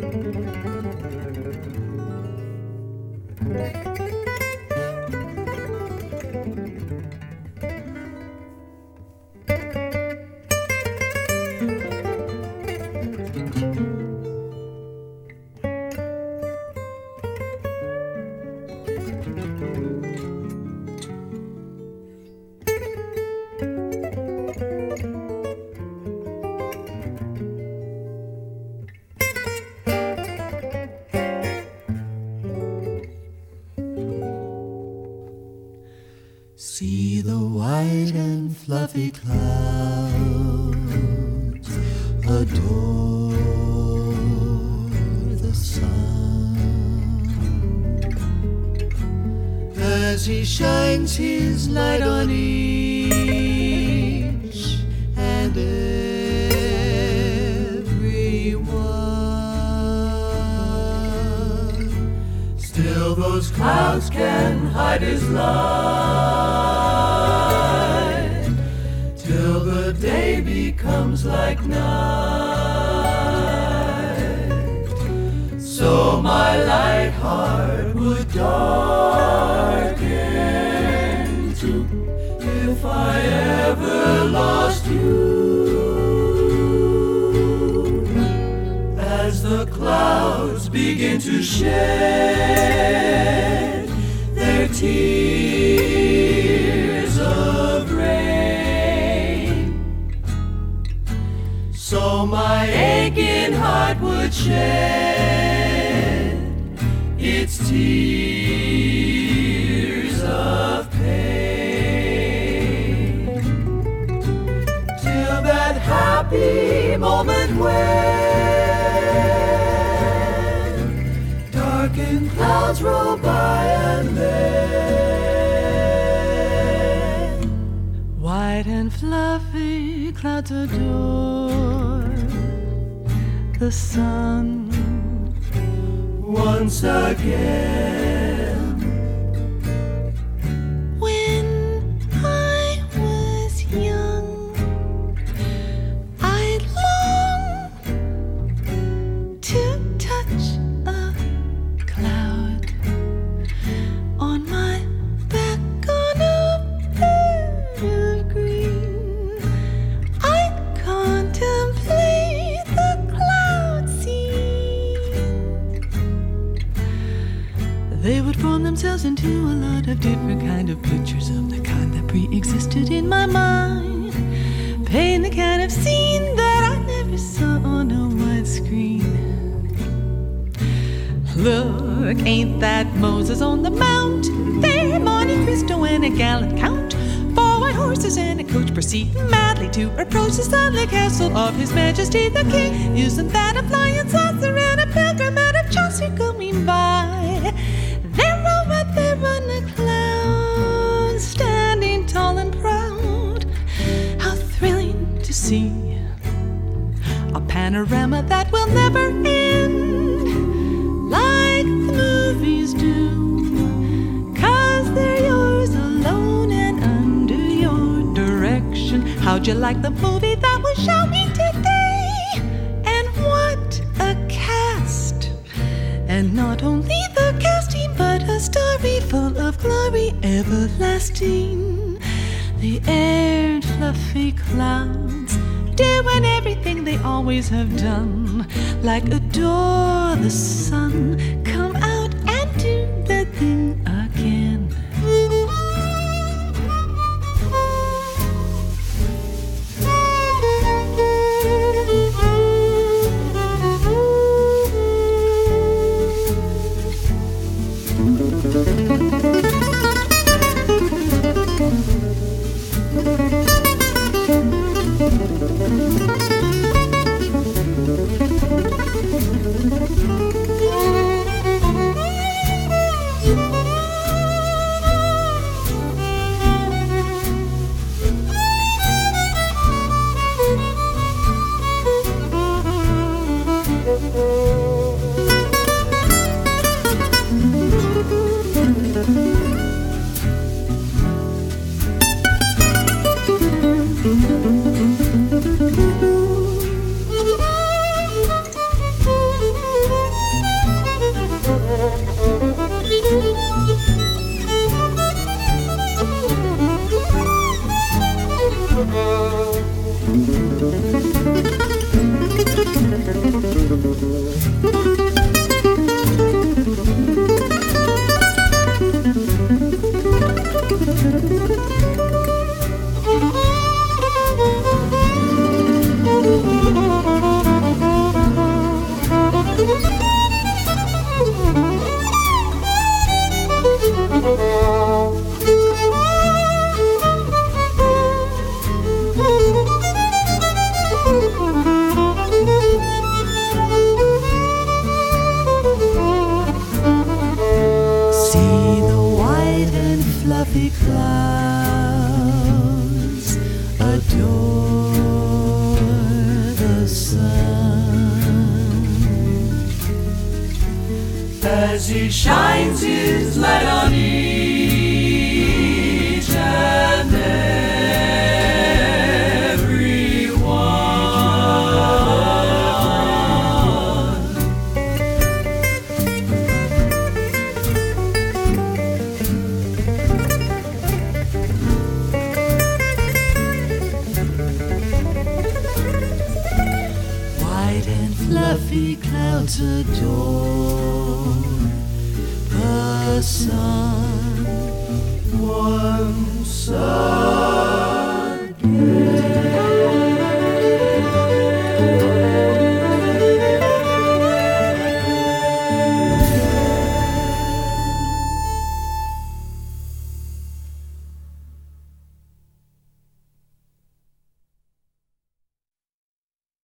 See the white and fluffy clouds adore the sun as he shines his light on each and every one. Still those clouds can hide his light till the day becomes like night. So my light heart would darken too if I ever lost you. As the clouds begin to shed their tears of rain, so my aching heart would shed its tears of pain, till that happy moment when darkened clouds roll by and then white and fluffy clouds adore the sun once again. When I was young, I longed to touch a cloud on my back on a bed of green. I contemplate the cloud scene. They would form themselves into a lot of different kind of pictures of the kind that pre-existed in my mind, paint the kind of scene that I never saw on a widescreen. Look, ain't that Moses on the mount? There, Monte Cristo and a gallant count, 4 white horses and a coach proceed madly to approach the stately castle of His Majesty the King. Isn't that a flying saucer and a pilgrim out of Chaucer going by? There over there on a cloud, standing tall and proud. How thrilling to see a panorama that will never end, like the movies do, 'cause they're yours alone and under your direction. How'd you like the movie that was showing today? And what a cast! And not only the casting, but a story full of glory everlasting. The aired fluffy clouds doing everything they always have done, like adore the sun, come out and do the thing again. Fluffy clouds adore the sun as he shines his light on each and every one. White and fluffy clouds adore the sun. One sun.